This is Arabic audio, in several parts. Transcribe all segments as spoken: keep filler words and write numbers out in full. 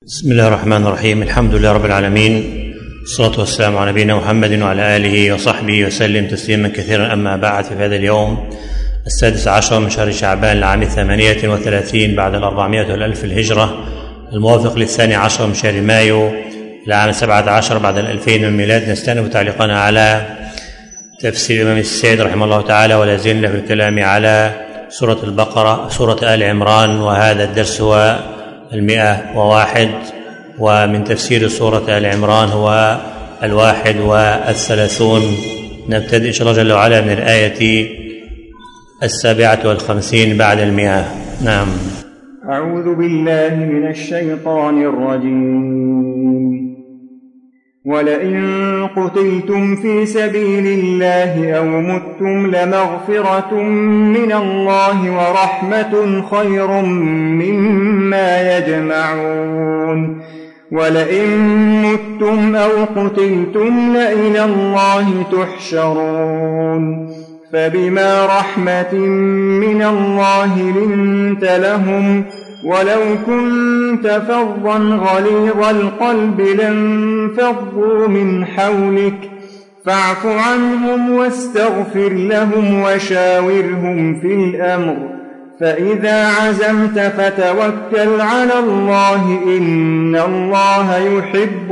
بسم الله الرحمن الرحيم. الحمد لله رب العالمين، والصلاة والسلام على نبينا محمد وعلى آله وصحبه وسلم تسليما كثيرا. أما بعد، في هذا اليوم السادس عشر من شهر شعبان لعام ثمانية وثلاثين بعد الأربعمائة والألف الهجرة، الموافق للثاني عشر من شهر مايو لعام سبعة عشر بعد الألفين من الميلاد، نستأنف تعليقنا على تفسير الإمام السعدي رحمه الله تعالى، ولا زلنا في الكلام على سورة البقرة سورة آل عمران، وهذا الدرس هو المئة وواحد، ومن تفسير سورة آل عمران هو الواحد والثلاثون. نبتدئ إن شاء الله جل وعلا من الآية السابعة والخمسين بعد المئة. نعم. أعوذ بالله من الشيطان الرجيم. ولئن قتلتم في سبيل الله أو متم لمغفرة من الله ورحمة خير مما يجمعون. ولئن متم أو قتلتم لإلى الله تحشرون. فبما رحمة من الله لنت لهم، ولو كنت فظا غليظ القلب لانفضوا من حولك، فاعف عنهم واستغفر لهم وشاورهم في الأمر، فإذا عزمت فتوكل على الله، إن الله يحب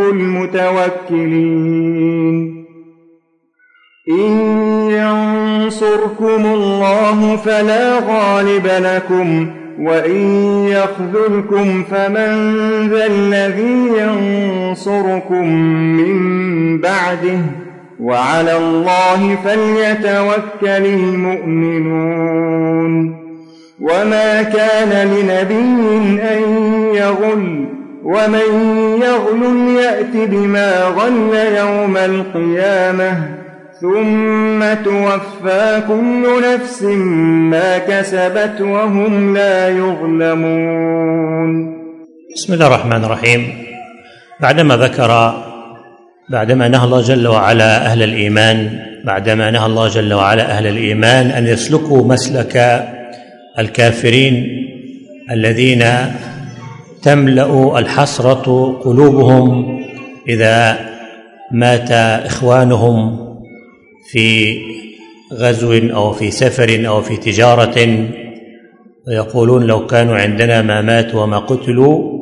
المتوكلين. إن ينصركم الله فلا غالب لكم، وإن يخذلكم فمن ذا الذي ينصركم من بعده، وعلى الله فليتوكل المؤمنون. وما كان لنبي أن يغل، ومن يغل يأت بما غل يوم القيامة، ثم توفى كل نفس ما كسبت وهم لا يظلمون. بسم الله الرحمن الرحيم. بعدما ذكر بعدما نهى الله جل وعلا أهل الإيمان بعدما نهى الله جل وعلا أهل الإيمان أن يسلكوا مسلك الكافرين الذين تملأ الحسرة قلوبهم إذا مات إخوانهم في غزو أو في سفر أو في تجارة، ويقولون لو كانوا عندنا ما ماتوا وما قتلوا.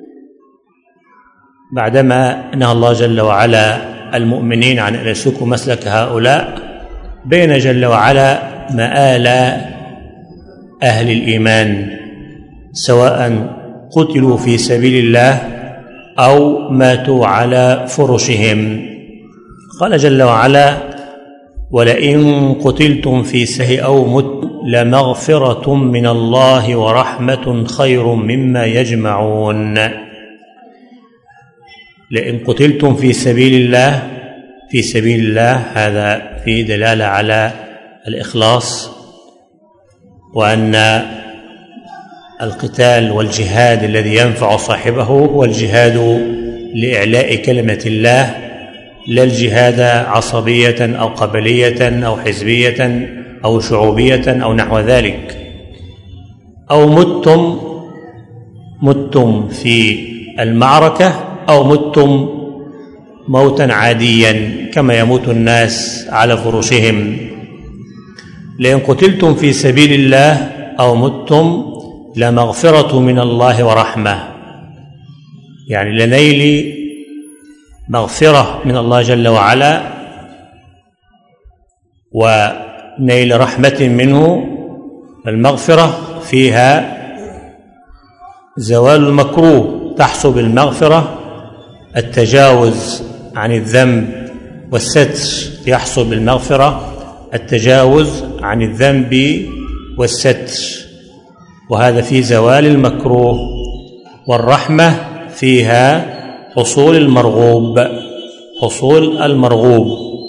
بعدما نهى الله جل وعلا المؤمنين عن أن يسلكوا مسلك هؤلاء، بين جل وعلا مآل أهل الإيمان سواء قتلوا في سبيل الله أو ماتوا على فرشهم. قال جل وعلا: ولئن قتلتم في سبيل أو مت لمغفرة من الله ورحمة خير مما يجمعون. لئن قتلتم في سبيل الله في سبيل الله هذا في دلالة على الإخلاص، وأن القتال والجهاد الذي ينفع صاحبه هو الجهاد لإعلاء كلمة الله، لا الجهاد عصبية أو قبلية أو حزبية أو شعوبية أو نحو ذلك. أو متم متم في المعركة أو متم موتا عاديا كما يموت الناس على فرشهم. لئن قتلتم في سبيل الله أو متم لمغفرة من الله ورحمة، يعني لنيل مغفرة من الله جل وعلا ونيل رحمة منه. المغفرة فيها زوال المكروه، تحصل بالمغفرة التجاوز عن الذنب، والستر يحصل بالمغفرة التجاوز عن الذنب والستر، وهذا في زوال المكروه. والرحمة فيها حصول المرغوب حصول المرغوب.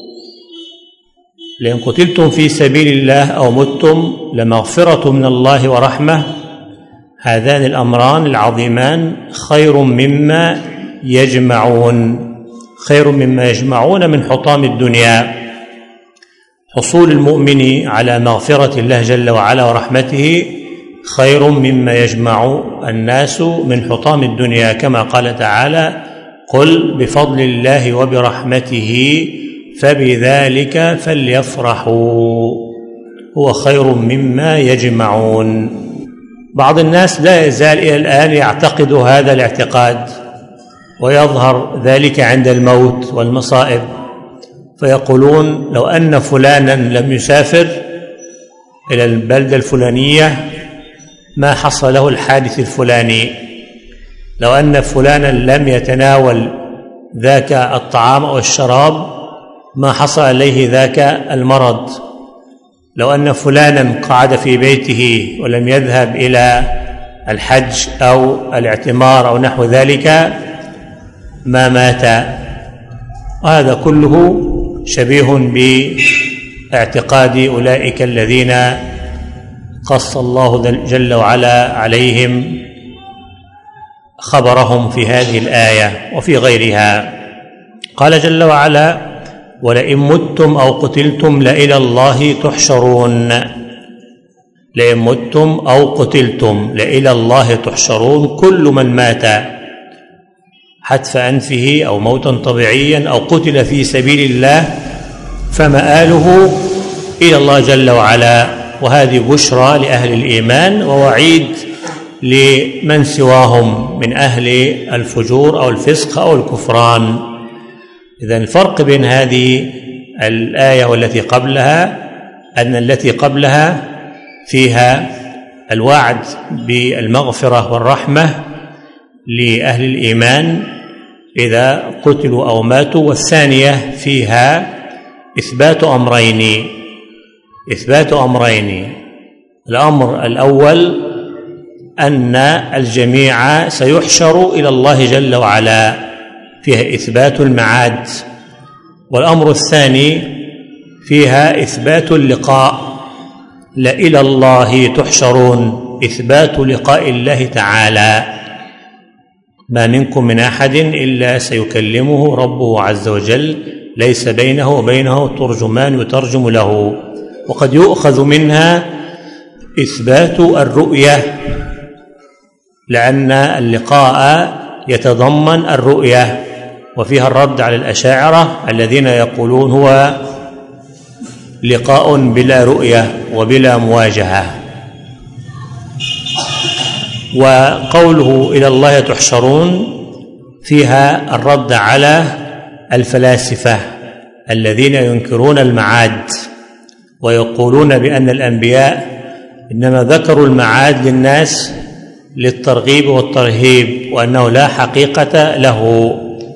لئن قتلتم في سبيل الله أو متم لمغفرة من الله ورحمة، هذان الأمران العظيمان خير مما يجمعون خير مما يجمعون من حطام الدنيا. حصول المؤمن على مغفرة الله جل وعلا ورحمته خير مما يجمع الناس من حطام الدنيا، كما قال تعالى: قل بفضل الله وبرحمته فبذلك فليفرحوا هو خير مما يجمعون. بعض الناس لا يزال إلى الآن يعتقد هذا الاعتقاد، ويظهر ذلك عند الموت والمصائب، فيقولون: لو أن فلانا لم يسافر إلى البلدة الفلانية ما حصل له الحادث الفلاني، لو أن فلانا لم يتناول ذاك الطعام أو الشراب ما حصل عليه ذاك المرض، لو أن فلانا قعد في بيته ولم يذهب إلى الحج أو الاعتمار أو نحو ذلك ما مات. وهذا كله شبيه باعتقاد أولئك الذين قص الله جل وعلا عليهم خبرهم في هذه الآية وفي غيرها. قال جل وعلا: ولئن متم أو قتلتم لإلى الله تحشرون. لئن متم أو قتلتم لإلى الله تحشرون. كل من مات حتف أنفه أو موتا طبيعيا أو قتل في سبيل الله فمآله إلى الله جل وعلا. وهذه بشرى لأهل الإيمان ووعيد لمن سواهم من أهل الفجور أو الفسق أو الكفران. إذن الفرق بين هذه الآية والتي قبلها أن التي قبلها فيها الوعد بالمغفرة والرحمة لأهل الإيمان إذا قتلوا أو ماتوا، والثانية فيها إثبات أمرين إثبات أمرين الأمر الأول أن الجميع سيحشر إلى الله جل وعلا، فيها إثبات المعاد. والأمر الثاني فيها إثبات اللقاء، لإلى الله تحشرون، إثبات لقاء الله تعالى. ما منكم من أحد إلا سيكلمه ربه عز وجل، ليس بينه وبينه ترجمان يترجم له. وقد يؤخذ منها إثبات الرؤية، لأن اللقاء يتضمن الرؤية، وفيها الرد على الأشاعرة الذين يقولون هو لقاء بلا رؤية وبلا مواجهة. وقوله إلى الله تحشرون فيها الرد على الفلاسفة الذين ينكرون المعاد ويقولون بأن الأنبياء إنما ذكروا المعاد للناس للترغيب والترهيب، وأنه لا حقيقة له.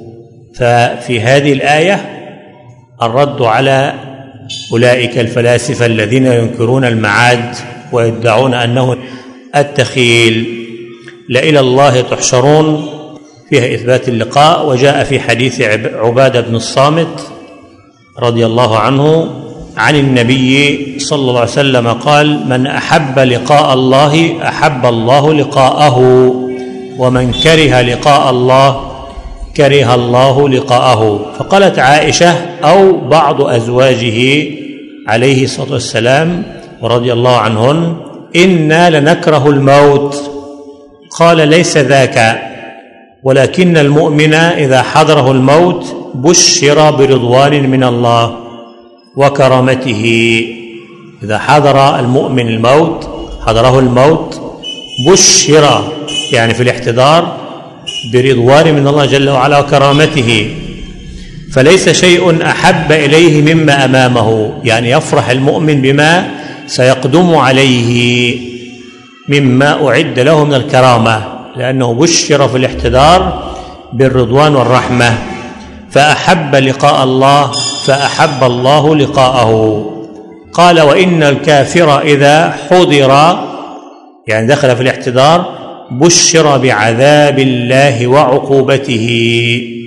ففي هذه الآية الرد على أولئك الفلاسفة الذين ينكرون المعاد ويدعون أنه التخيل. لإلى الله تحشرون فيها إثبات اللقاء. وجاء في حديث عبادة بن الصامت رضي الله عنه عن النبي صلى الله عليه وسلم قال: من أحب لقاء الله أحب الله لقاءه، ومن كره لقاء الله كره الله لقاءه. فقالت عائشة أو بعض أزواجه عليه الصلاة والسلام ورضي الله عنهن: إنا لنكره الموت. قال: ليس ذاك، ولكن المؤمن إذا حضره الموت بشر برضوان من الله وكرامته. إذا حضر المؤمن الموت حضره الموت بشر، يعني في الاحتضار، برضوان من الله جل وعلا وكرامته. فليس شيء أحب إليه مما أمامه، يعني يفرح المؤمن بما سيقدم عليه مما أعد له من الكرامة، لأنه بشر في الاحتضار بالرضوان والرحمة. فأحب لقاء الله فأحب الله لقاءه. قال: وإن الكافر إذا حضر، يعني دخل في الاحتضار، بشر بعذاب الله وعقوبته.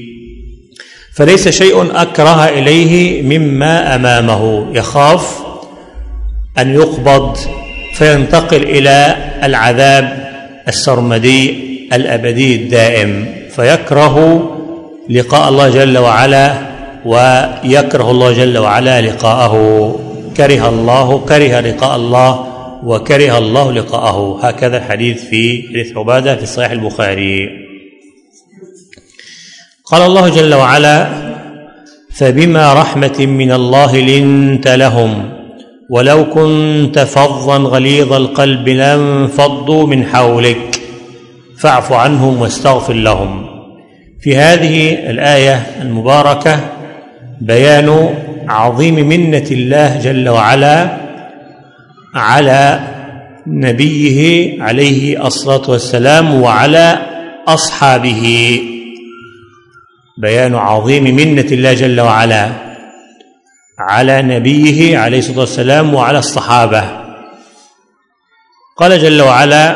فليس شيء أكره إليه مما أمامه، يخاف أن يقبض فينتقل إلى العذاب السرمدي الأبدي الدائم، فيكره لقاء الله جل وعلا ويكره الله جل وعلا لقاءه. كره الله كره لقاء الله وكره الله لقاءه. هكذا الحديث في حديث عبادة في صحيح البخاري. قال الله جل وعلا: فبما رحمة من الله لنت لهم ولو كنت فظا غليظ القلب لانفضوا من حولك فاعف عنهم واستغفر لهم. في هذه الآية المباركة بيان عظيم منة الله جل وعلا على نبيه عليه الصلاة والسلام وعلى أصحابه. بيان عظيم منة الله جل وعلا على نبيه عليه الصلاة والسلام وعلى الصحابة. قال جل وعلا: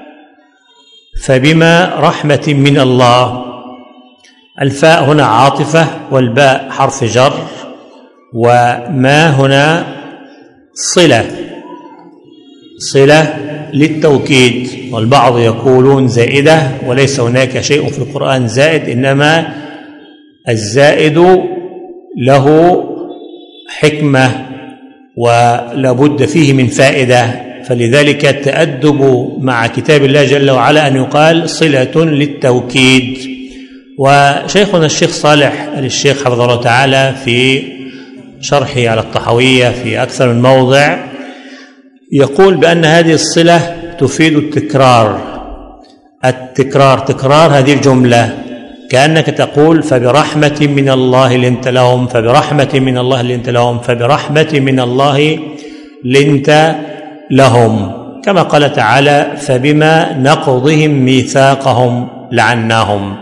فبما رحمة من الله. الفاء هنا عاطفة والباء حرف جر، وما هنا صلة صلة للتوكيد، والبعض يقولون زائدة، وليس هناك شيء في القرآن زائد، إنما الزائد له حكمة ولابد فيه من فائدة، فلذلك التأدب مع كتاب الله جل وعلا أن يقال صلة للتوكيد. وشيخنا الشيخ صالح الشيخ حفظه الله تعالى في شرحه على الطحاوية في أكثر من موضع يقول بأن هذه الصلة تفيد التكرار. التكرار تكرار هذه الجملة، كأنك تقول: فبرحمة من الله لنت لهم، فبرحمة من الله لنت لهم، فبرحمة من الله لنت لهم، كما قال تعالى: فبما نقضهم ميثاقهم لعناهم.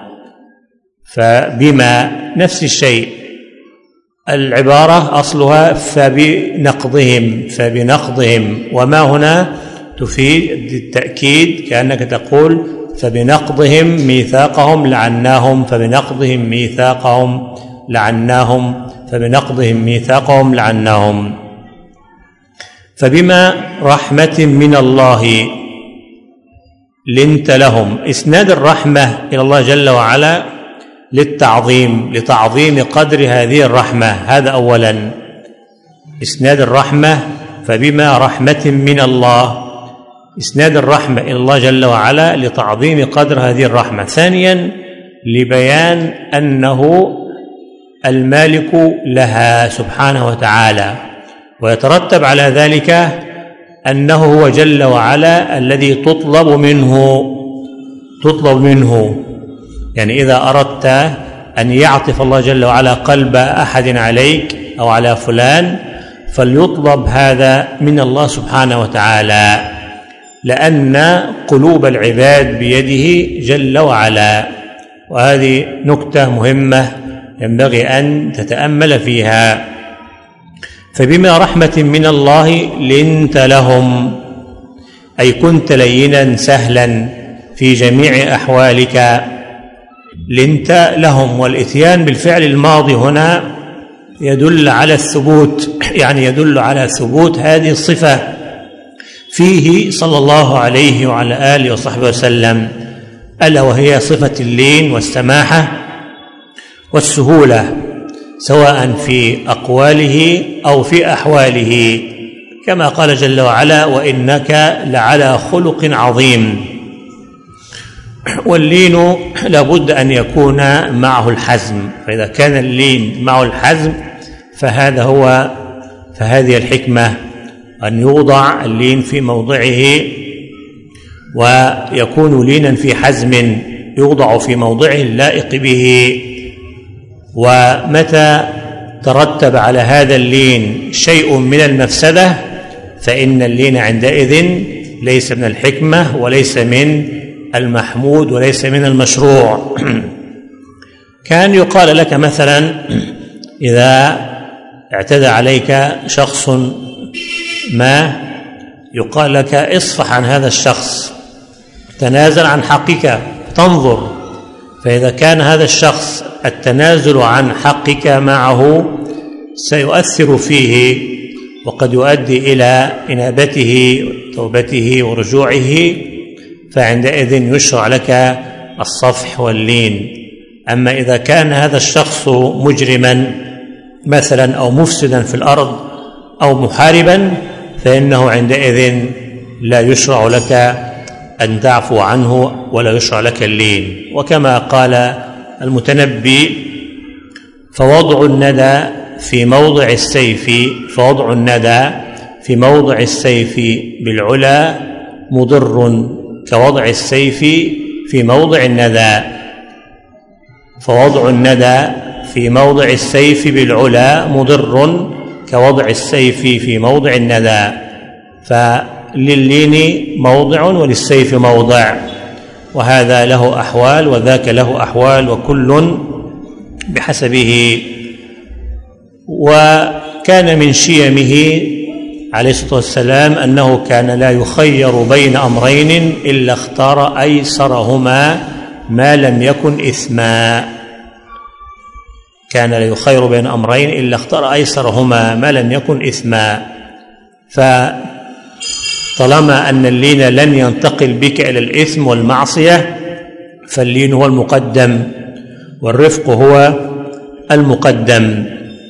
فبما نفس الشيء، العبارة أصلها فبنقضهم فبنقضهم، وما هنا تفيد التأكيد، كأنك تقول: فبنقضهم ميثاقهم لعناهم، فبنقضهم ميثاقهم لعناهم، فبنقضهم ميثاقهم لعناهم. فبما رحمة من الله لنت لهم. إسناد الرحمة إلى الله جل وعلا للتعظيم، لتعظيم قدر هذه الرحمة، هذا أولا. إسناد الرحمة فبما رحمة من الله، إسناد الرحمة إلى الله جل وعلا لتعظيم قدر هذه الرحمة. ثانيا لبيان أنه المالك لها سبحانه وتعالى، ويترتب على ذلك أنه هو جل وعلا الذي تطلب منه تطلب منه يعني إذا أردت أن يعطف الله جل وعلا قلب أحد عليك أو على فلان فليطلب هذا من الله سبحانه وتعالى، لأن قلوب العباد بيده جل وعلا. وهذه نكتة مهمة ينبغي أن تتأمل فيها. فبما رحمة من الله لنت لهم، أي كنت لينا سهلا في جميع أحوالك. لنت لهم، والإتيان بالفعل الماضي هنا يدل على الثبوت، يعني يدل على ثبوت هذه الصفة فيه صلى الله عليه وعلى آله وصحبه وسلم، ألا وهي صفة اللين والسماحة والسهولة، سواء في أقواله أو في أحواله، كما قال جل وعلا: وإنك لعلى خلق عظيم. واللين لابد أن يكون معه الحزم، فإذا كان اللين معه الحزم فهذا هو فهذه الحكمة، أن يوضع اللين في موضعه ويكون لينا في حزم يوضع في موضعه اللائق به. ومتى ترتب على هذا اللين شيء من المفسدة فإن اللين عندئذ ليس من الحكمة وليس من المحمود وليس من المشروع. كان يقال لك مثلا إذا اعتدى عليك شخص ما، يقال لك: اصفح عن هذا الشخص، تنازل عن حقك، تنظر. فإذا كان هذا الشخص التنازل عن حقك معه سيؤثر فيه وقد يؤدي إلى إنابته وتوبته ورجوعه، فعندئذ يشرع لك الصفح واللين. أما إذا كان هذا الشخص مجرما مثلا أو مفسدا في الأرض أو محاربا فإنه عندئذ لا يشرع لك أن تعفو عنه ولا يشرع لك اللين. وكما قال المتنبي: فوضع الندى في موضع السيف فوضع الندى في موضع السيف بالعلا مضر كوضع السيف في موضع الندى. فوضع الندى في موضع السيف بالعلا مضر كوضع السيف في موضع الندى. فلللين موضع وللسيف موضع، وهذا له أحوال وذاك له أحوال، وكل بحسبه. وكان من شيمه عليه الصلاة والسلام أنه كان لا يخير بين أمرين إلا اختار أيسرهما ما لم يكن إثما. كان لا يخير بين أمرين إلا اختار أيسرهما ما لم يكن إثما. فطالما أن اللين لن ينتقل بك إلى الإثم والمعصية فاللين هو المقدم والرفق هو المقدم.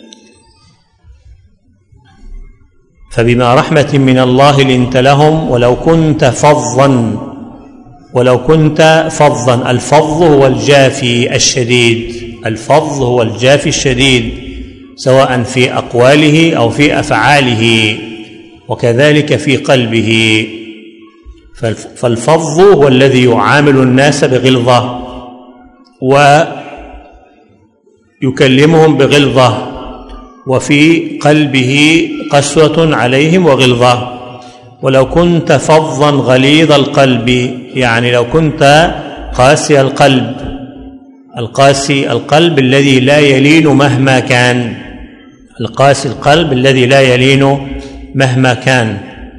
فبما رحمة من الله لنت لهم ولو كنت فظا ولو كنت فظا. الفظ هو الجافي الشديد، الفظ هو الجافي الشديد سواء في أقواله أو في أفعاله، وكذلك في قلبه. فالفظ هو الذي يعامل الناس بغلظة ويكلمهم بغلظة وفي قلبه قسوة عليهم وغلظة. ولو كنت فظا غليظ القلب، يعني لو كنت قاسي القلب، القاسي القلب الذي لا يلين مهما كان، القاسي القلب الذي لا يلين مهما كان.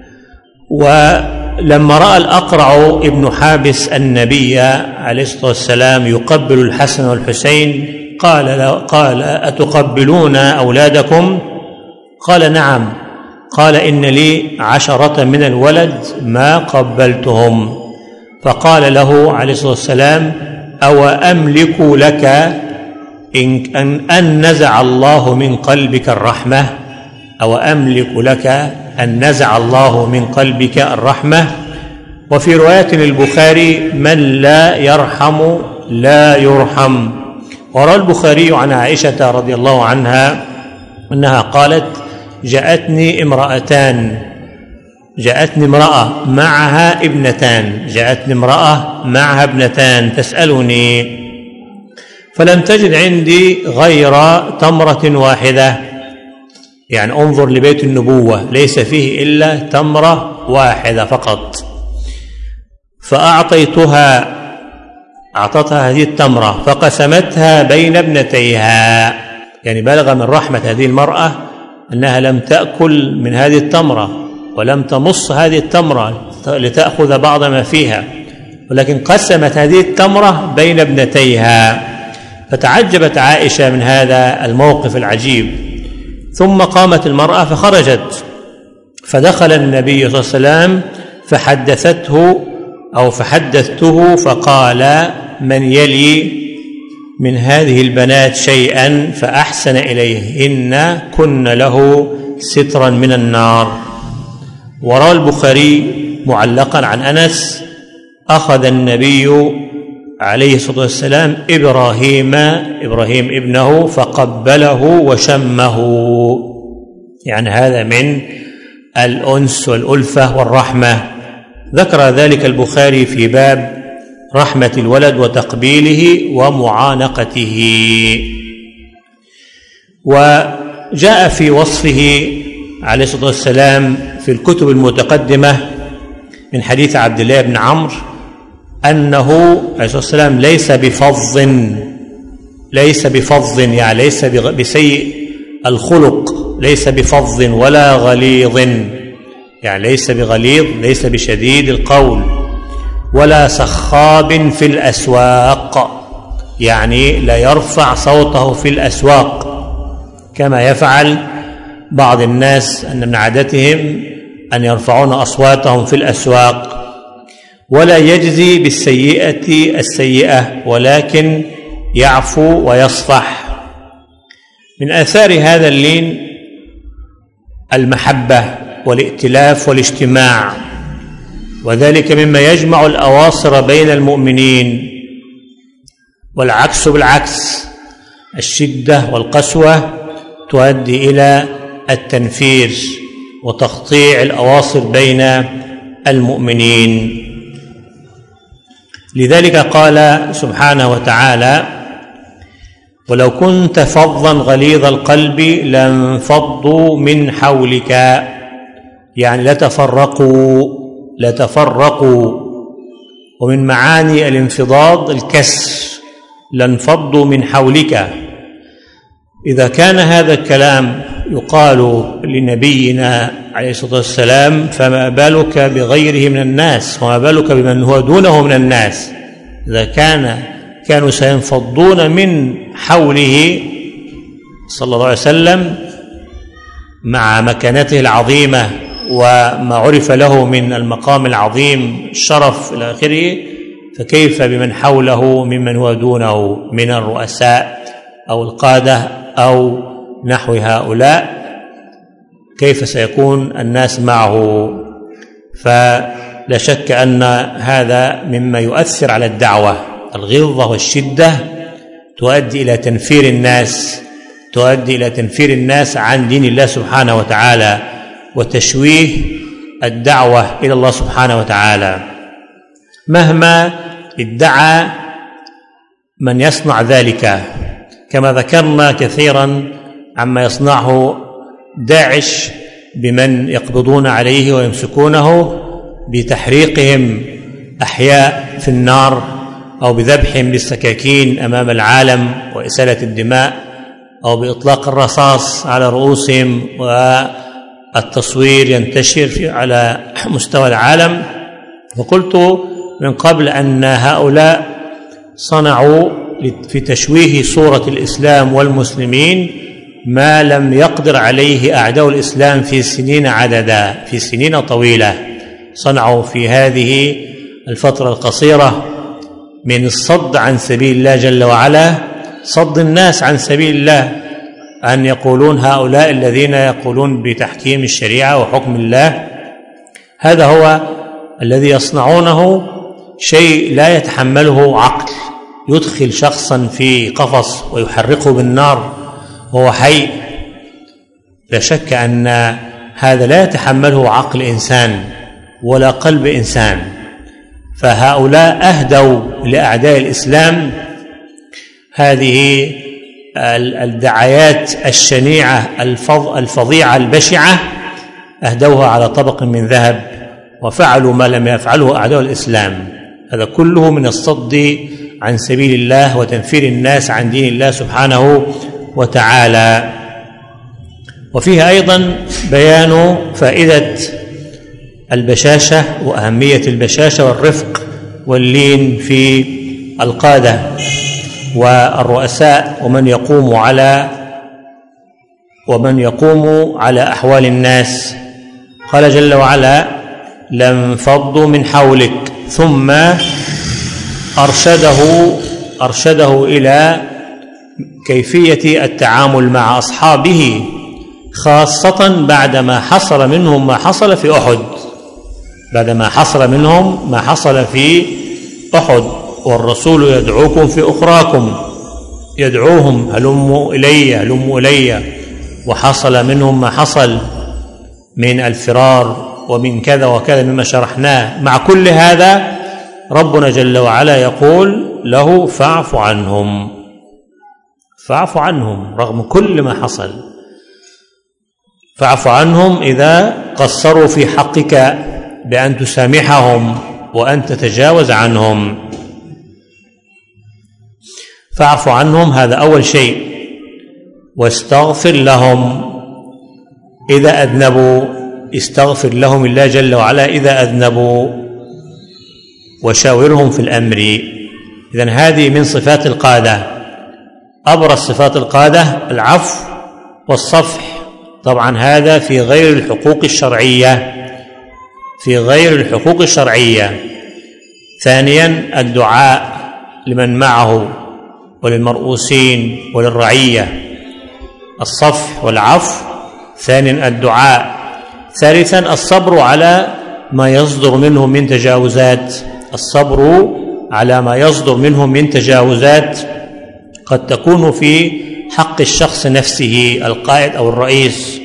ولما رأى الأقرع ابن حابس النبي عليه الصلاة والسلام يقبل الحسن والحسين قال قال أتقبلون أولادكم؟ قال نعم. قال إن لي عشرة من الولد ما قبلتهم. فقال له عليه الصلاة والسلام أو أملك لك إن, أن, أن نزع الله من قلبك الرحمة أو أملك لك أن نزع الله من قلبك الرحمة. وفي رواية للبخاري من لا يرحم لا يرحم. وروى البخاري عن عائشة رضي الله عنها أنها قالت جاءتني امرأتان جاءتني امرأة معها ابنتان جاءتني امرأة معها ابنتان تسألني فلم تجد عندي غير تمرة واحدة. يعني انظر لبيت النبوة ليس فيه إلا تمرة واحدة فقط. فأعطيتها أعطتها هذه التمرة فقسمتها بين ابنتيها. يعني بلغ من رحمة هذه المرأة أنها لم تأكل من هذه التمرة ولم تمص هذه التمرة لتأخذ بعض ما فيها، ولكن قسمت هذه التمرة بين ابنتيها. فتعجبت عائشة من هذا الموقف العجيب. ثم قامت المرأة فخرجت، فدخل النبي صلى الله عليه وسلم فحدثته أو فحدثته فقال من يلي من هذه البنات شيئا فأحسن إليهن كن له سترا من النار. وروى البخاري معلقا عن أنس أخذ النبي عليه الصلاة والسلام إبراهيم إبراهيم ابنه فقبله وشمه. يعني هذا من الأنس والألفة والرحمة. ذكر ذلك البخاري في باب رحمة الولد وتقبيله ومعانقته. وجاء في وصفه عليه الصلاة والسلام في الكتب المتقدمة من حديث عبد الله بن عمرو أنه عليه الصلاة والسلام ليس بفظ ليس بفظ يعني ليس بسيء الخلق، ليس بفظ ولا غليظ، يعني ليس بغليظ ليس بشديد القول ولا سخاب في الأسواق، يعني لا يرفع صوته في الأسواق كما يفعل بعض الناس أن من عادتهم أن يرفعون أصواتهم في الأسواق. ولا يجزي بالسيئة السيئة ولكن يعفو ويصفح. من آثار هذا اللين المحبة والائتلاف والاجتماع. وذلك مما يجمع الأواصر بين المؤمنين، والعكس بالعكس، الشدة والقسوة تؤدي إلى التنفير وتقطيع الأواصر بين المؤمنين. لذلك قال سبحانه وتعالى: ولو كنت فظا غليظ القلب لانفضوا من حولك، يعني لتفرقوا لتفرقوا ومن معاني الانفضاض الكسر، لانفضوا من حولك. إذا كان هذا الكلام يقال لنبينا عليه الصلاة والسلام، فما بالك بغيره من الناس، وما بالك بمن هو دونه من الناس؟ إذا كان كانوا سينفضون من حوله صلى الله عليه وسلم مع مكانته العظيمة وما عرف له من المقام العظيم، الشرف إلى آخره، فكيف بمن حوله ممن هو دونه من الرؤساء أو القادة أو نحو هؤلاء؟ كيف سيكون الناس معه؟ فلا شك أن هذا مما يؤثر على الدعوة. الغلظة والشدة تؤدي إلى تنفير الناس تؤدي إلى تنفير الناس عن دين الله سبحانه وتعالى، وتشويه الدعوة إلى الله سبحانه وتعالى، مهما ادعى من يصنع ذلك، كما ذكرنا كثيرا عما يصنعه داعش بمن يقبضون عليه ويمسكونه بتحريقهم أحياء في النار، أو بذبحهم بالسكاكين أمام العالم وإسالة الدماء، أو بإطلاق الرصاص على رؤوسهم، والتصوير ينتشر على مستوى العالم. وقلت من قبل أن هؤلاء صنعوا في تشويه صورة الإسلام والمسلمين ما لم يقدر عليه أعداء الإسلام في سنين عددا، في سنين طويلة. صنعوا في هذه الفترة القصيرة من الصد عن سبيل الله جل وعلا، صد الناس عن سبيل الله، أن يقولون هؤلاء الذين يقولون بتحكيم الشريعة وحكم الله، هذا هو الذي يصنعونه، شيء لا يتحمله عقل، يدخل شخصا في قفص ويحرقه بالنار وهو حي. لا شك أن هذا لا يتحمله عقل إنسان ولا قلب إنسان. فهؤلاء أهدوا لأعداء الإسلام هذه الدعايات الشنيعة الفظيعة البشعة، أهدوها على طبق من ذهب، وفعلوا ما لم يفعله أعداء الإسلام. هذا كله من الصد عن سبيل الله وتنفير الناس عن دين الله سبحانه وتعالى. وفيها أيضا بيان فائدة البشاشة وأهمية البشاشة والرفق واللين في القادة والرؤساء ومن يقوم على ومن يقوم على أحوال الناس. قال جل وعلا: لانفضوا من حولك، ثم أرشده أرشده إلى كيفية التعامل مع أصحابه، خاصة بعدما حصل منهم ما حصل في أحد بعدما حصل منهم ما حصل في أحد والرسول يدعوكم في أخراكم، يدعوهم هلموا إلي هلموا إلي، وحصل منهم ما حصل من الفرار ومن كذا وكذا مما شرحناه. مع كل هذا ربنا جل وعلا يقول له: فاعف عنهم فاعف عنهم رغم كل ما حصل، فاعف عنهم إذا قصروا في حقك بأن تسامحهم وأن تتجاوز عنهم. فاعف عنهم، هذا أول شيء. واستغفر لهم إذا أذنبوا، استغفر لهم الله جل وعلا إذا أذنبوا، وشاورهم في الأمر. إذن هذه من صفات القادة. أبرز صفات القادة العفو والصفح. طبعا هذا في غير الحقوق الشرعية في غير الحقوق الشرعية. ثانيا الدعاء لمن معه وللمرؤوسين وللرعية، الصفح والعفو. ثانيا الدعاء. ثالثا الصبر على ما يصدر منهم من تجاوزات، الصبر على ما يصدر منهم من تجاوزات قد تكون في حق الشخص نفسه القائد أو الرئيس.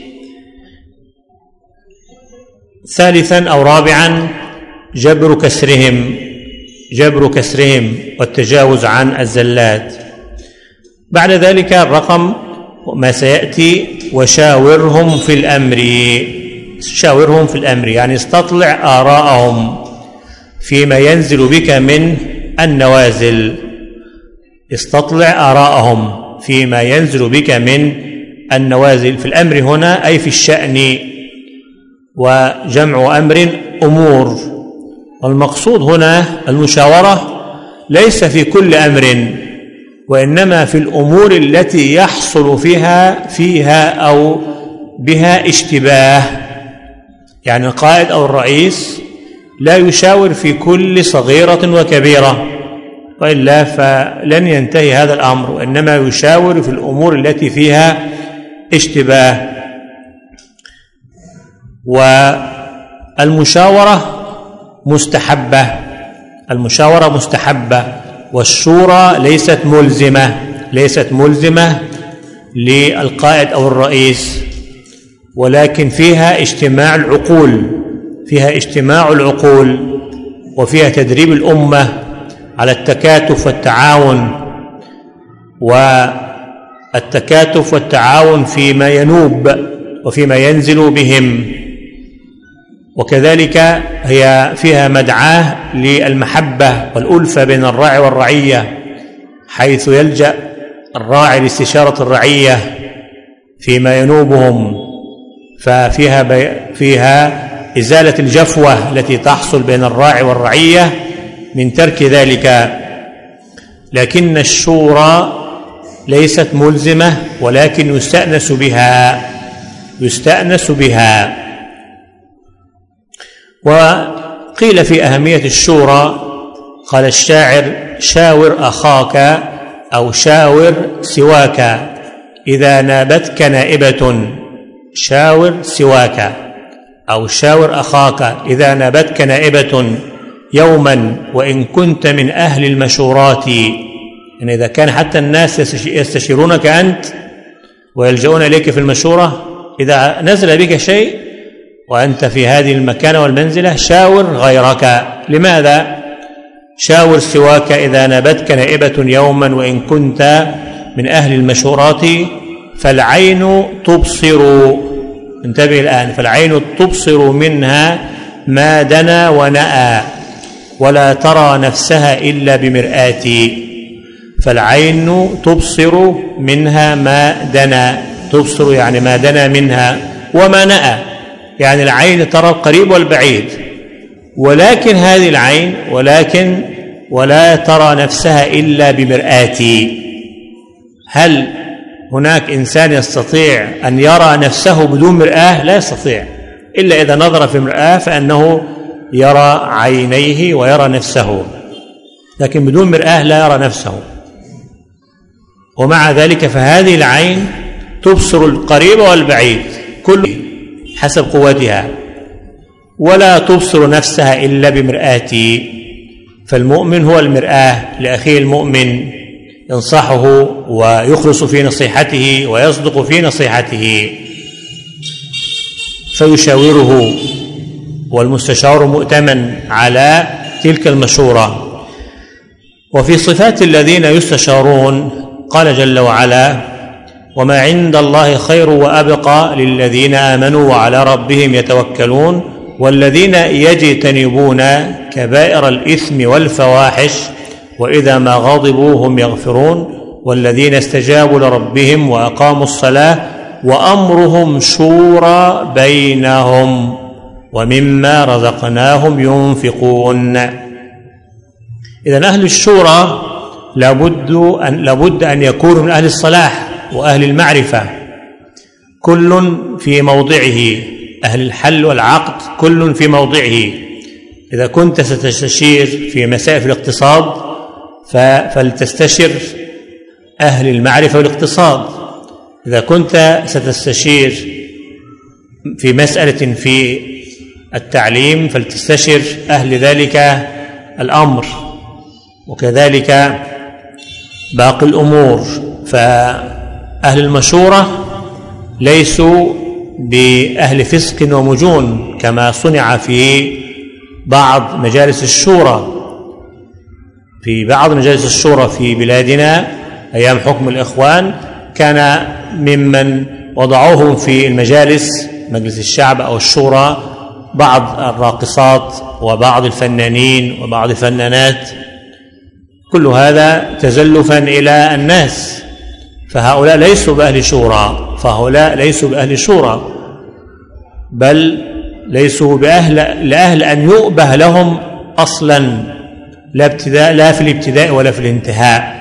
ثالثا أو رابعا جبر كسرهم جبر كسرهم والتجاوز عن الزلات. بعد ذلك الرقم ما سيأتي وشاورهم في الأمر. شاورهم في الأمر يعني استطلع آراءهم فيما ينزل بك من النوازل. استطلع آراءهم فيما ينزل بك من النوازل. في الأمر هنا أي في الشأن، وجمع أمر أمور، والمقصود هنا المشاورة ليس في كل أمر، وإنما في الأمور التي يحصل فيها فيها أو بها اشتباه. يعني القائد أو الرئيس لا يشاور في كل صغيرة وكبيرة، وإلا فلن ينتهي هذا الأمر، وإنما يشاور في الأمور التي فيها اشتباه. والمشاورة مستحبة المشاورة مستحبة والشورى ليست ملزمة ليست ملزمة للقائد أو الرئيس، ولكن فيها اجتماع العقول فيها اجتماع العقول وفيها تدريب الأمة على التكاتف والتعاون والتكاتف والتعاون فيما ينوب وفيما ينزل بهم. وكذلك هي فيها مدعاة للمحبة والألفة بين الراعي والرعية، حيث يلجأ الراعي لاستشارة الرعية فيما ينوبهم، ففيها بي فيها إزالة الجفوة التي تحصل بين الراعي والرعية من ترك ذلك. لكن الشورى ليست ملزمة، ولكن يستأنس بها يستأنس بها وقيل في أهمية الشورى، قال الشاعر: شاور أخاك أو شاور سواك إذا نابتك نائبة. شاور سواك أو شاور أخاك إذا نابتك نائبة يوما وإن كنت من أهل المشورات. يعني إذا كان حتى الناس يستشيرونك أنت ويلجؤون إليك في المشورة، إذا نزل بك شيء وأنت في هذه المكانة والمنزلة شاور غيرك. لماذا؟ شاور سواك إذا نابتك نائبة يوما وإن كنت من أهل المشورات، فالعين تبصر. انتبه الآن، فالعين تبصر منها ما دنا ونأى ولا ترى نفسها إلا بمرآة. فالعين تبصر منها ما دنا، تبصر يعني ما دنا منها، وما نأى يعني العين ترى القريب والبعيد، ولكن هذه العين ولكن ولا ترى نفسها إلا بمرآة. هل هناك إنسان يستطيع أن يرى نفسه بدون مرآة؟ لا يستطيع، إلا إذا نظر في مرآة فإنه يرى عينيه ويرى نفسه، لكن بدون مرآة لا يرى نفسه. ومع ذلك فهذه العين تبصر القريب والبعيد كل حسب قوتها، ولا تبصر نفسها إلا بمرآة. فالمؤمن هو المرآة لأخيه المؤمن، ينصحه ويخلص في نصيحته ويصدق في نصيحته فيشاوره، والمستشار مؤتمن على تلك المشورة. وفي صفات الذين يستشارون قال جل وعلا: وما عند الله خير وأبقى للذين آمنوا وعلى ربهم يتوكلون والذين يجتنبون كبائر الإثم والفواحش وإذا ما غضبوا هم يغفرون والذين استجابوا لربهم وأقاموا الصلاة وأمرهم شورى بينهم ومما رزقناهم ينفقون. إذن أهل الشورى لابد أن, لابد أن يكونوا من أهل الصلاح وأهل المعرفة، كل في موضعه، أهل الحل والعقد كل في موضعه. إذا كنت ستستشير في مسائل الاقتصاد فلتستشر أهل المعرفة والاقتصاد. إذا كنت ستستشير في مسألة في التعليم فلتستشر أهل ذلك الأمر، وكذلك باقي الأمور. فأهل المشورة ليسوا بأهل فسق ومجون كما صنع في بعض مجالس الشورى في بعض مجالس الشورى في بلادنا أيام حكم الإخوان. كان ممن وضعوهم في المجالس مجلس الشعب أو الشورى بعض الراقصات وبعض الفنانين وبعض الفنانات، كل هذا تزلفا إلى الناس. فهؤلاء ليسوا بأهل شورى فهؤلاء ليسوا بأهل شورى بل ليسوا بأهل لأهل أن يؤبه لهم أصلا، لا ابتداء لا في الابتداء ولا في الانتهاء.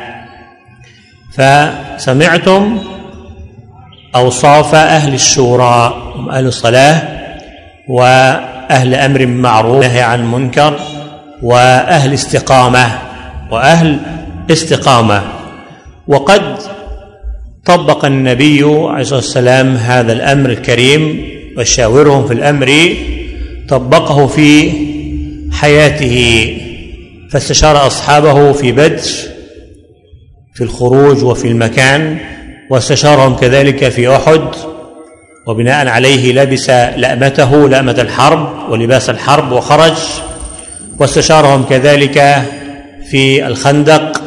فسمعتم أوصاف أهل الشورى: هم أهل الصلاة وأهل أمر بالمعروف ونهي عن منكر وأهل استقامة وأهل استقامة. وقد طبق النبي عليه الصلاة والسلام هذا الأمر الكريم وشاورهم في الأمر، طبقه في حياته، فاستشار أصحابه في بدر في الخروج وفي المكان، واستشارهم كذلك في أحد، وبناء عليه لبس لأمته لأمة الحرب ولباس الحرب وخرج، واستشارهم كذلك في الخندق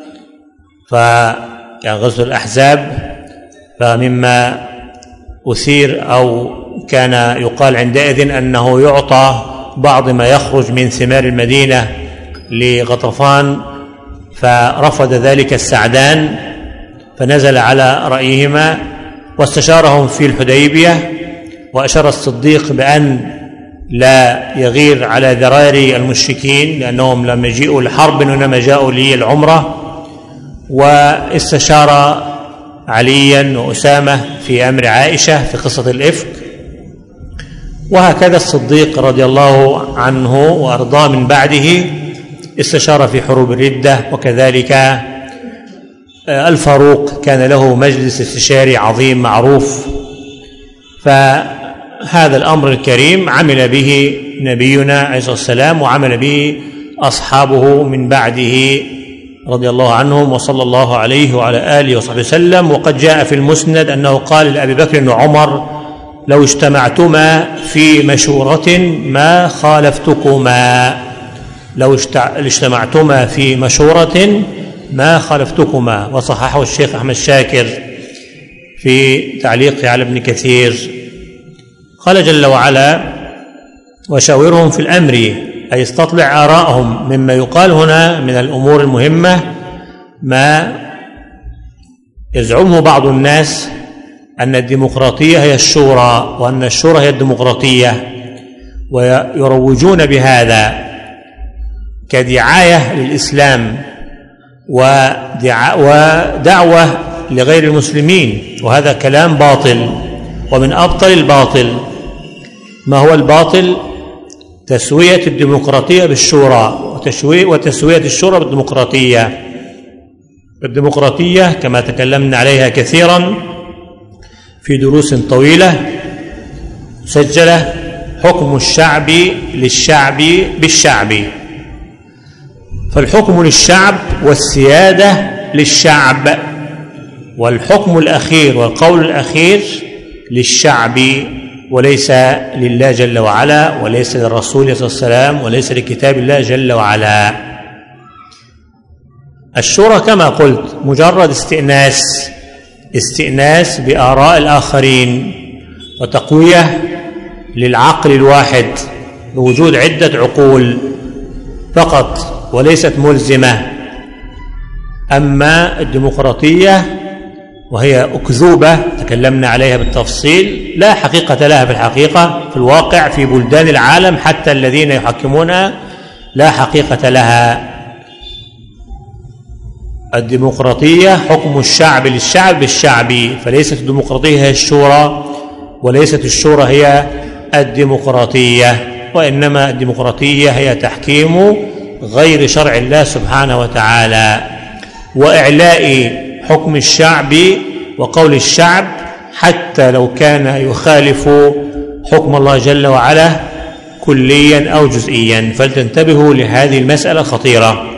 يعني غزو الأحزاب. فمما أثير أو كان يقال عندئذ أنه يعطى بعض ما يخرج من ثمار المدينة لغطفان، فرفض ذلك السعدان فنزل على رأيهما، واستشارهم في الحديبية، وأشار الصديق بأن لا يغير على ذراري المشركين لأنهم لم يجيئوا لحرب وإنما جاءوا للعمرة، واستشار عليا وأسامة في أمر عائشة في قصة الإفك. وهكذا الصديق رضي الله عنه وأرضاه من بعده استشار في حروب الردة، وكذلك الفاروق كان له مجلس استشاري عظيم معروف. فهذا الأمر الكريم عمل به نبينا عليه الصلاة والسلام وعمل به أصحابه من بعده رضي الله عنهم وصلى الله عليه وعلى آله وصحبه وسلم. وقد جاء في المسند أنه قال لأبي بكر وعمر: لو اجتمعتما في مشورة ما خالفتكما لو اجتمعتما في مشورة ما خالفتكما. وصححه الشيخ أحمد شاكر في تعليقه على ابن كثير. قال جل وعلا: وشاورهم في الأمر، أي استطلع آراءهم. مما يقال هنا من الأمور المهمة ما يزعمه بعض الناس أن الديمقراطية هي الشورى وأن الشورى هي الديمقراطية، ويروجون بهذا كدعاية للإسلام ودعوة لغير المسلمين، وهذا كلام باطل ومن أبطل الباطل. ما هو الباطل؟ تسوية الديمقراطية بالشورى وتسوية الشورى بالديمقراطية. الديمقراطية كما تكلمنا عليها كثيرا في دروس طويلة مسجلة: حكم الشعب للشعب بالشعب، فالحكم للشعب والسيادة للشعب، والحكم الأخير والقول الأخير للشعب وليس لله جل وعلا، وليس للرسول صلى الله عليه وسلم، وليس لكتاب الله جل وعلا. الشورى كما قلت مجرد استئناس استئناس بآراء الآخرين وتقوية للعقل الواحد بوجود عدة عقول فقط وليست ملزمة. أما الديمقراطية وهي أكذوبة تكلمنا عليها بالتفصيل، لا حقيقة لها في الحقيقة في الواقع في بلدان العالم، حتى الذين يحكمونها لا حقيقة لها. الديمقراطية حكم الشعب للشعب بالشعب، فليست الديمقراطية هي الشورى وليست الشورى هي الديمقراطية، وإنما الديمقراطية هي تحكيم غير شرع الله سبحانه وتعالى وإعلاء حكم الشعب وقول الشعب حتى لو كان يخالف حكم الله جل وعلا، كليا أو جزئيا، فلتنتبهوا لهذه المسألة الخطيرة.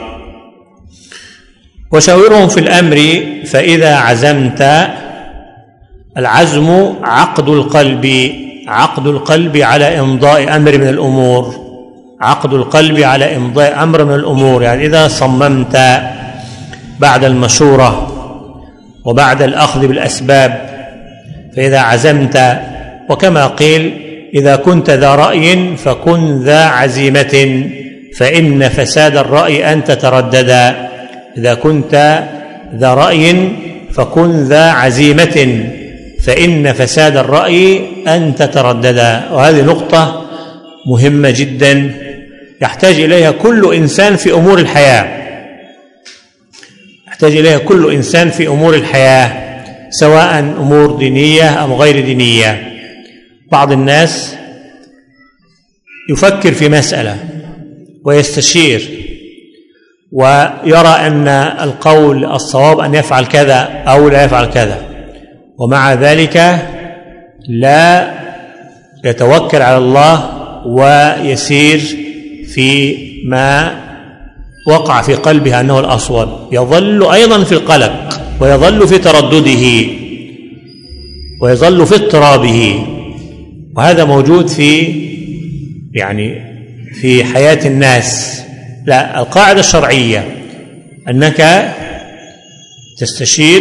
وشاورهم في الأمر فإذا عزمت. العزم عقد القلب، عقد القلب على إمضاء أمر من الأمور، عقد القلب على إمضاء أمر من الأمور. يعني إذا صممت بعد المشورة وبعد الأخذ بالأسباب، فإذا عزمت. وكما قيل: إذا كنت ذا رأي فكن ذا عزيمة، فإن فساد الرأي أن تتردد. إذا كنت ذا رأي فكن ذا عزيمة، فإن فساد الرأي أن تتردد. وهذه نقطة مهمة جدا يحتاج إليها كل إنسان في أمور الحياة، يحتاج إليها كل إنسان في أمور الحياة، سواء أمور دينية أو غير دينية. بعض الناس يفكر في مسألة ويستشير ويرى أن القول الصواب أن يفعل كذا أو لا يفعل كذا، ومع ذلك لا يتوكل على الله ويسير في ما وقع في قلبه أنه الأصوب، يظل أيضا في القلق ويظل في تردده ويظل في اضطرابه. وهذا موجود في يعني في حياة الناس. لا، القاعدة الشرعية أنك تستشير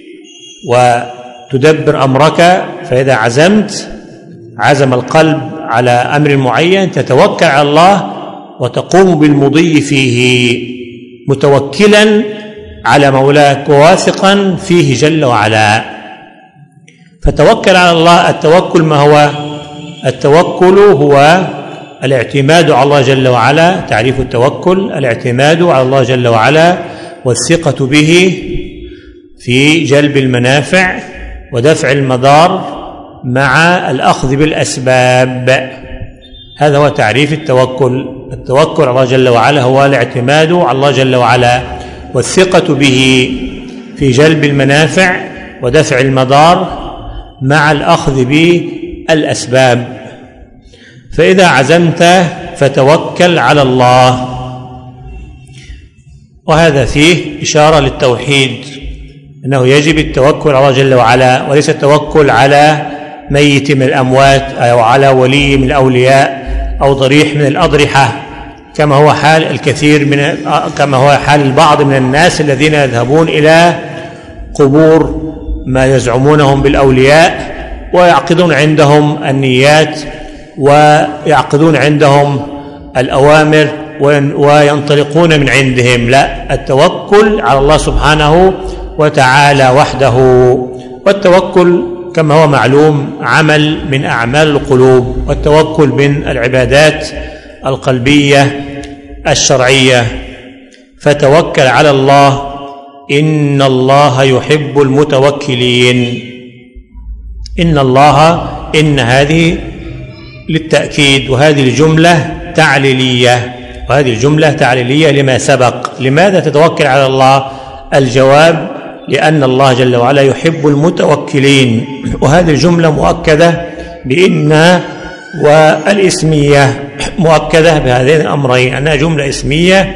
وتدبر أمرك، فإذا عزمت عزم القلب على أمر معين تتوكل على الله وتقوم بالمضي فيه متوكلا على مولاك وواثقا فيه جل وعلا. فتوكل على الله. التوكل ما هو؟ التوكل هو الاعتماد على الله جل وعلا. تعريف التوكل: الاعتماد على الله جل وعلا والثقة به في جلب المنافع ودفع المضار مع الأخذ بالأسباب. هذا هو تعريف التوكل. التوكل على الله جل وعلا هو الاعتماد على الله جل وعلا والثقة به في جلب المنافع ودفع المضار مع الأخذ بالأسباب. فإذا عزمت فتوكل على الله. وهذا فيه إشارة للتوحيد، أنه يجب التوكل على الله جل وعلا، وليس التوكل على ميت من الأموات أو على ولي من الأولياء أو ضريح من الأضرحة، كما هو حال الكثير من كما هو حال البعض من الناس الذين يذهبون إلى قبور ما يزعمونهم بالأولياء ويعقدون عندهم النيات ويعقدون عندهم الأوامر وينطلقون من عندهم. لا، التوكل على الله سبحانه وتعالى وحده. والتوكل كما هو معلوم عمل من أعمال القلوب، والتوكل من العبادات القلبية الشرعية. فتوكل على الله، إن الله يحب المتوكلين. إن الله، إن هذه للتأكيد، وهذه الجملة تعليلية، وهذه الجملة تعليلية لما سبق. لماذا تتوكل على الله؟ الجواب: لأن الله جل وعلا يحب المتوكلين. وهذه الجملة مؤكدة بإن، والإسمية مؤكدة بهذين الأمرين، أنها جملة اسمية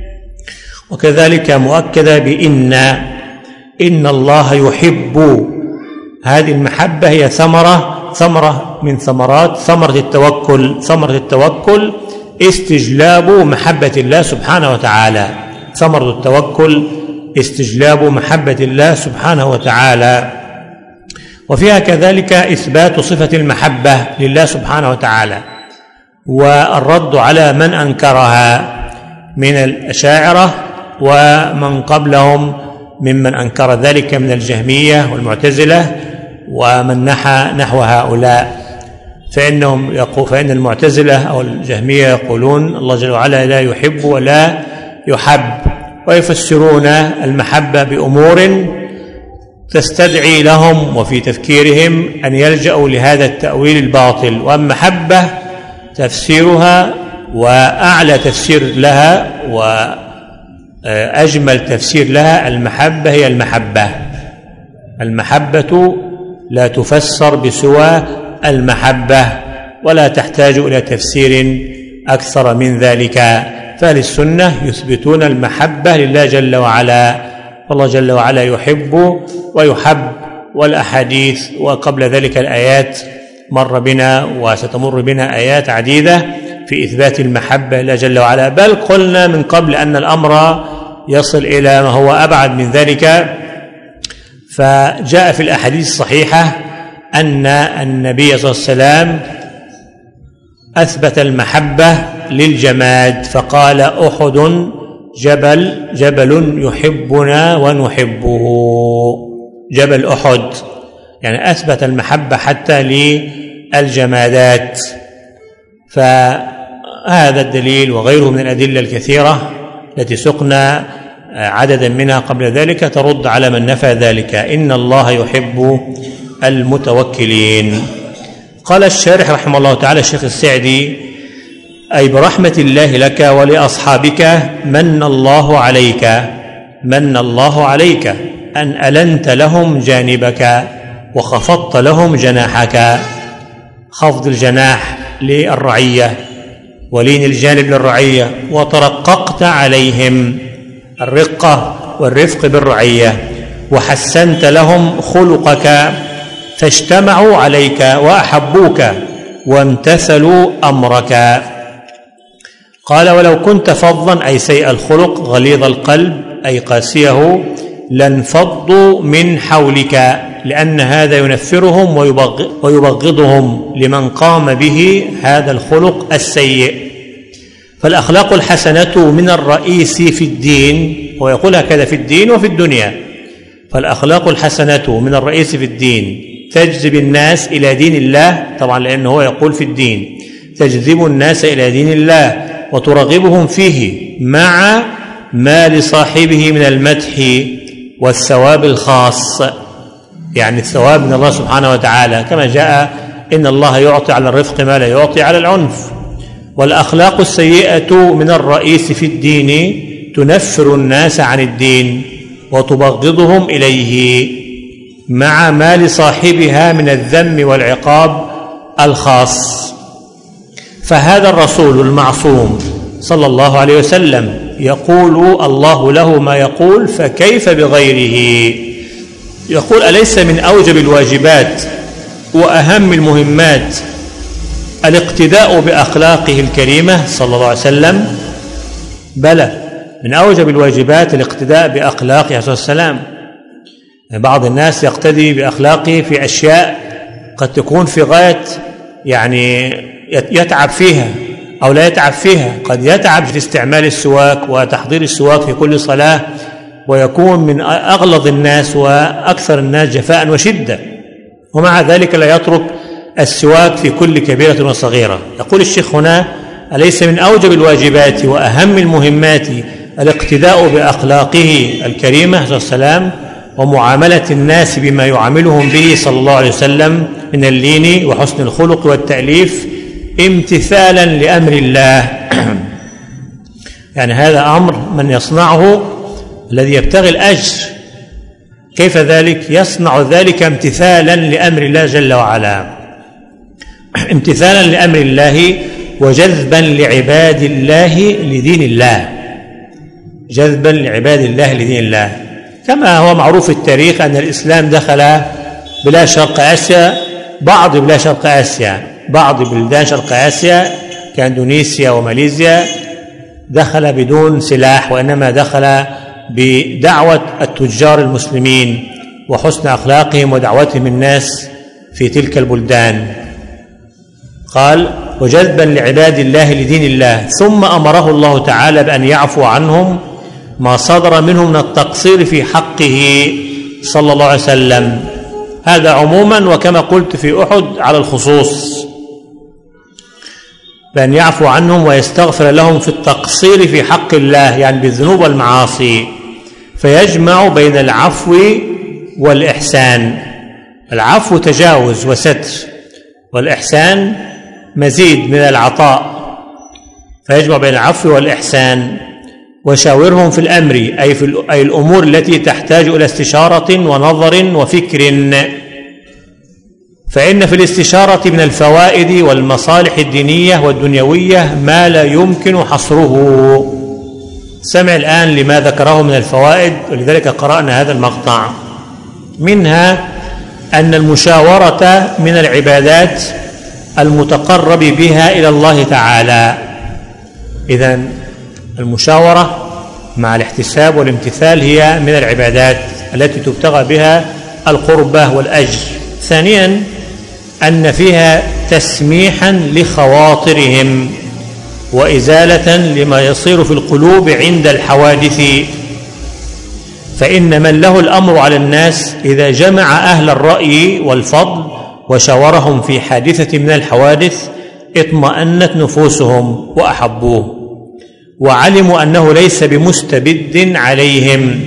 وكذلك مؤكدة بإن. إن الله يحب، هذه المحبة هي ثمرة ثمرة من ثمرات ثمرة التوكل. ثمرة التوكل استجلاب محبة الله سبحانه وتعالى. ثمرة التوكل استجلاب محبة الله سبحانه وتعالى. وفيها كذلك إثبات صفة المحبة لله سبحانه وتعالى، والرد على من أنكرها من الأشاعرة ومن قبلهم ممن أنكر ذلك من الجهمية والمعتزلة ومن نحى نحو هؤلاء. فإنهم يقول فإن المعتزلة أو الجهمية يقولون الله جل وعلا لا يحب ولا يحب، ويفسرون المحبة بأمور تستدعي لهم وفي تفكيرهم أن يلجأوا لهذا التأويل الباطل. والمحبة تفسيرها وأعلى تفسير لها وأجمل تفسير لها، المحبة هي المحبة. المحبة لا تفسر بسوى المحبة، ولا تحتاج إلى تفسير أكثر من ذلك. فأهل السنة يثبتون المحبة لله جل وعلا، فالله جل وعلا يحب ويحب، والأحاديث وقبل ذلك الآيات مر بنا وستمر بنا آيات عديدة في إثبات المحبة لله جل وعلا، بل قلنا من قبل أن الأمر يصل إلى ما هو أبعد من ذلك. فجاء في الأحاديث الصحيحة أن النبي صلى الله عليه وسلم أثبت المحبة للجماد فقال: أحد جبل جبل يحبنا ونحبه. جبل أحد يعني أثبت المحبة حتى للجمادات. فهذا الدليل وغيره من الأدلة الكثيرة التي سقنا عددا منها قبل ذلك ترد على من نفى ذلك. إن الله يحب المتوكلين. قال الشارح رحمه الله تعالى الشيخ السعدي: أي برحمة الله لك ولأصحابك من الله عليك من الله عليك أن ألنت لهم جانبك وخفضت لهم جناحك. خفض الجناح للرعية ولين الجانب للرعية، وترققت عليهم، الرقة والرفق بالرعية، وحسنت لهم خلقك فاجتمعوا عليك وأحبوك وامتثلوا أمرك. قال: ولو كنت فظا أي سيء الخلق غليظ القلب أي قاسيه لانفضوا من حولك، لأن هذا ينفرهم ويبغضهم لمن قام به هذا الخلق السيء. فالأخلاق الحسنة من الرئيس في الدين، ويقول هكذا في الدين وفي الدنيا، فالأخلاق الحسنة من الرئيس في الدين تجذب الناس إلى دين الله، طبعا لأنه هو يقول في الدين، تجذب الناس إلى دين الله وترغبهم فيه مع ما لصاحبه من المدح والثواب الخاص، يعني الثواب من الله سبحانه وتعالى، كما جاء: إن الله يعطي على الرفق ما لا يعطي على العنف. والأخلاق السيئة من الرئيس في الدين تنفر الناس عن الدين وتبغضهم إليه مع ما لصاحبها من الذم والعقاب الخاص. فهذا الرسول المعصوم صلى الله عليه وسلم يقول الله له ما يقول، فكيف بغيره؟ يقول: أليس من أوجب الواجبات وأهم المهمات الاقتداء بأخلاقه الكريمة صلى الله عليه وسلم؟ بلى، من أوجب الواجبات الاقتداء بأخلاقه عليه الصلاة والسلام. بعض الناس يقتدي بأخلاقه في أشياء قد تكون في غاية يعني يتعب فيها أو لا يتعب فيها. قد يتعب في استعمال السواك وتحضير السواك في كل صلاة، ويكون من أغلظ الناس وأكثر الناس جفاء وشدة، ومع ذلك لا يترك السواك في كل كبيرة وصغيرة. يقول الشيخ هنا: أليس من أوجب الواجبات وأهم المهمات الاقتداء بأخلاقه الكريمة صلى الله عليه وسلم ومعاملة الناس بما يعاملهم به صلى الله عليه وسلم من اللين وحسن الخلق والتأليف امتثالا لأمر الله. يعني هذا أمر من يصنعه الذي يبتغي الأجر. كيف ذلك؟ يصنع ذلك امتثالا لأمر الله جل وعلا، امتثالا لأمر الله وجذبا لعباد الله لدين الله، جذبا لعباد الله لدين الله. كما هو معروف في التاريخ أن الإسلام دخل بلاد شرق آسيا، بعض بلاد شرق آسيا، بعض بلدان شرق آسيا كاندونيسيا وماليزيا دخل بدون سلاح، وإنما دخل بدعوة التجار المسلمين وحسن أخلاقهم ودعوتهم الناس في تلك البلدان. قال: وجذبا لعباد الله لدين الله، ثم أمره الله تعالى بأن يعفو عنهم ما صدر منهم من التقصير في حقه صلى الله عليه وسلم. هذا عموما، وكما قلت في أحد على الخصوص، بأن يعفو عنهم ويستغفر لهم في التقصير في حق الله، يعني بالذنوب والمعاصي، فيجمع بين العفو والإحسان. العفو تجاوز وستر، والإحسان مزيد من العطاء، فيجمع بين العفو والإحسان. وشاورهم في الأمر أي في أي الأمور التي تحتاج إلى استشارة ونظر وفكر، فإن في الاستشارة من الفوائد والمصالح الدينية والدنيوية ما لا يمكن حصره. سمع الآن لما ذكره من الفوائد، ولذلك قرأنا هذا المقطع. منها أن المشاورة من العبادات المتقرب بها إلى الله تعالى. إذن المشاورة مع الاحتساب والامتثال هي من العبادات التي تبتغى بها القربة والأجر. ثانيا أن فيها تسميحا لخواطرهم وإزالة لما يصير في القلوب عند الحوادث، فإن من له الأمر على الناس إذا جمع أهل الرأي والفضل وشاورهم في حادثة من الحوادث اطمأنت نفوسهم وأحبوه، وعلموا أنه ليس بمستبد عليهم،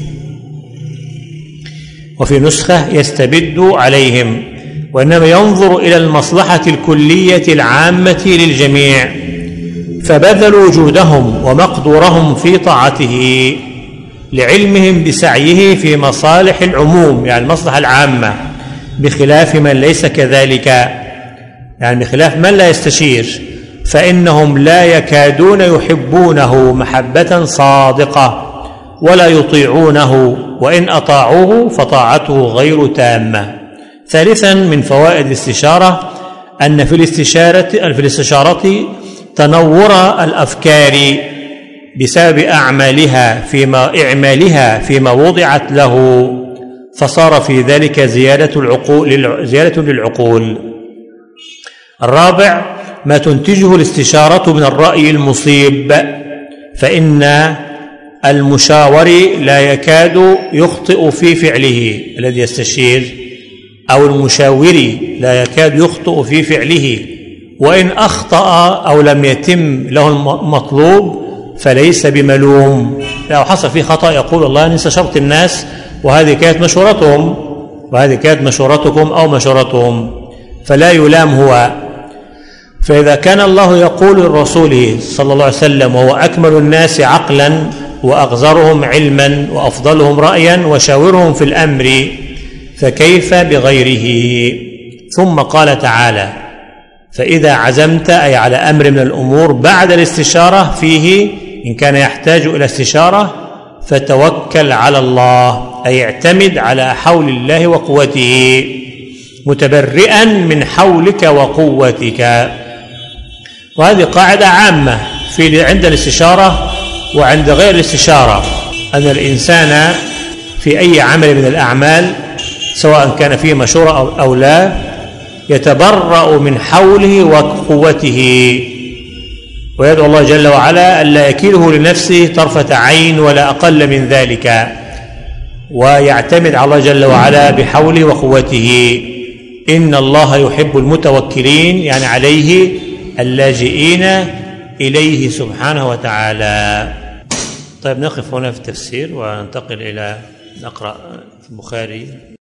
وفي نسخة يستبد عليهم، وإنما ينظر إلى المصلحة الكلية العامة للجميع، فبذلوا جهدهم ومقدورهم في طاعته لعلمهم بسعيه في مصالح العموم، يعني المصلحة العامة، بخلاف من ليس كذلك، يعني بخلاف من لا يستشير، فإنهم لا يكادون يحبونه محبة صادقة ولا يطيعونه، وإن أطاعوه فطاعته غير تامة. ثالثا من فوائد الاستشارة أن في الاستشارة في الاستشارة تنور الأفكار بسبب أعمالها فيما إعمالها فيما وضعت له، فصار في ذلك زيادة العقول زيادة للعقول. الرابع ما تنتجه الاستشارة من الرأي المصيب، فإن المشاور لا يكاد يخطئ في فعله، الذي يستشير أو المشاور لا يكاد يخطئ في فعله، وإن أخطأ أو لم يتم له المطلوب فليس بملوم. لو حصل فيه خطأ يقول والله أنا استشرت الناس وهذه كانت مشورتهم وهذه كانت مشورتكم أو مشورتهم، فلا يلام هو. فإذا كان الله يقول لرسوله صلى الله عليه وسلم وهو أكمل الناس عقلا وأغزرهم علما وأفضلهم رأيا وشاورهم في الأمر، فكيف بغيره؟ ثم قال تعالى: فإذا عزمت، أي على أمر من الأمور بعد الاستشارة فيه إن كان يحتاج إلى استشارة، فتوكل على الله، أي اعتمد على حول الله وقوته، متبرئا من حولك وقوتك. وهذه قاعدة عامة في عند الاستشارة وعند غير الاستشارة، أن الإنسان في أي عمل من الأعمال سواء كان فيه مشورة أو لا يتبرأ من حوله وقوته، ويدعو الله جل وعلا ألا يكيله لنفسه طرفة عين ولا أقل من ذلك، ويعتمد على الله جل وعلا بحوله وقوته. إن الله يحب المتوكلين، يعني عليه اللاجئين إليه سبحانه وتعالى. طيب نقف هنا في التفسير وننتقل إلى نقرأ في البخاري.